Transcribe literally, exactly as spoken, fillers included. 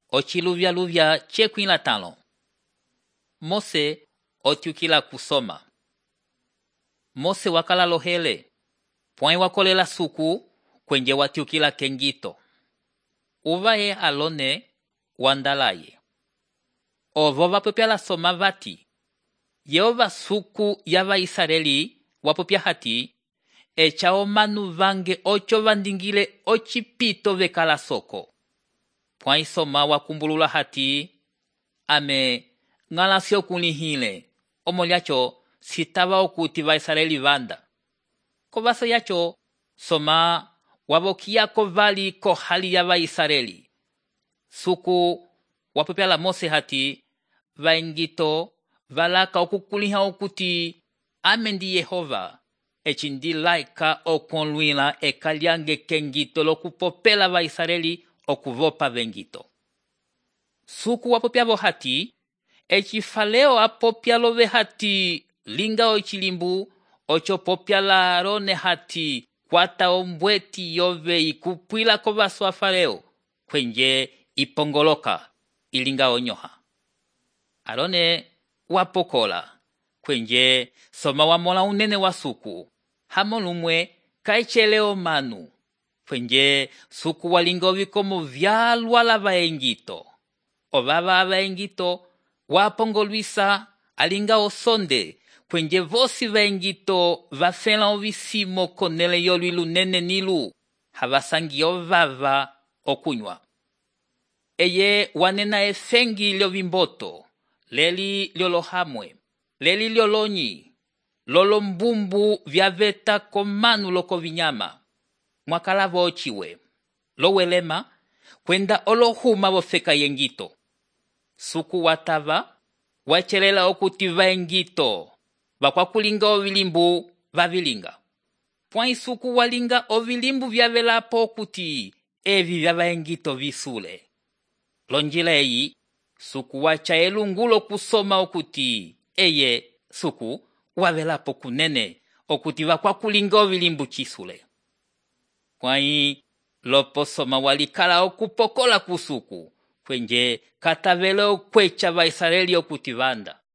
ochiluvya luvya chekwila talo. Mose otyukila kusoma. Mose wakala lohele, pwai wakolela suku kwenye watyukila kengito. Uvaye alone wandalaye. Ovo vapopya la soma vati. Yehova suku yava Israeli wapopya hati, echao manu vange ocho vandingile ochipito vekala soko. Pwai soma wakumbulula hati, ame ngalasio kunihile, omoliacho sitava okuti va Israeli vanda. Kovaso yacho, soma wabokia kovali kohali ya va Israeli. Suku wapopya la Mose hati, vaengito valaka okukuliha okuti, ame ndi Yehova, echindi laika okonluila ekaliange kengito lokupopela va Israeli okuvopa vengito. Suku wapopya vo hati, echifaleo apopya love hati linga ochilimbu, ocho popya la Arone hati kwata ombweti yove ikupwila kovaso afaleo, kwenye ipongoloka ilinga onyoha. Arone wapokola, kwenye soma wamola unene wa suku, hamolumwe kaicheleo manu, kwenye suku walinga ovikomo vyalwa la vaengito. Ovava vaengito wapongolwisa alinga osonde, kwenye vosi vaengito vafela ovisimo konele yolwi lunene nilu, havasangi ovava okunywa. Eye wanena efengi lyovimboto, leli lyolohamwe, leli lyolonyi, lolo mbumbu vyaveta komanu loko vinyama, mwakalavo ochiwe, lowelema, kwenda olohuma vofeka yengito. Suku watava, wachelela okuti vaengito, vakwakulinga ovilimbu vavilinga. Pwai suku walinga ovilimbu vyavelapo okuti evi vya vaengito visule. Lonjileyi, suku wacha elungulo kusoma okuti, eye, suku, wavelapo kunene, okuti vakwakulinga ovilimbu chisule. Kwai, lopo soma walikala okupokola kusuku, kwenye katavele okwecha va Israeli okuti vanda.